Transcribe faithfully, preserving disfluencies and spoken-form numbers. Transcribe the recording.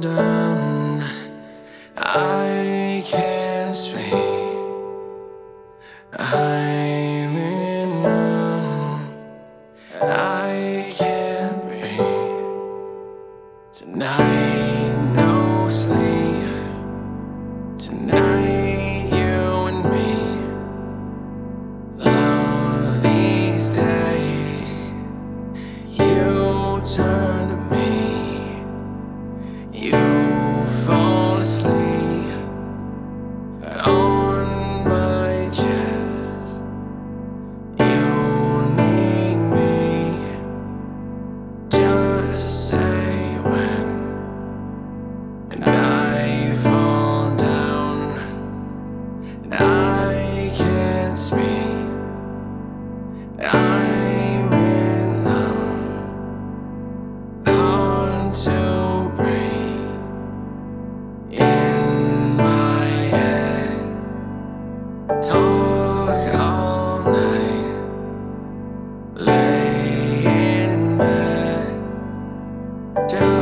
down, I can't sleep. I'm in love, I can't breathe. Tonight, no sleep. Tonight, you and me. Love these days. You turn to me. You fall asleep on my chest. You need me. Just say when, and I fall down, and I can't speak. I'm in love, hard to breathe. In my head, talk all night, lay in bed.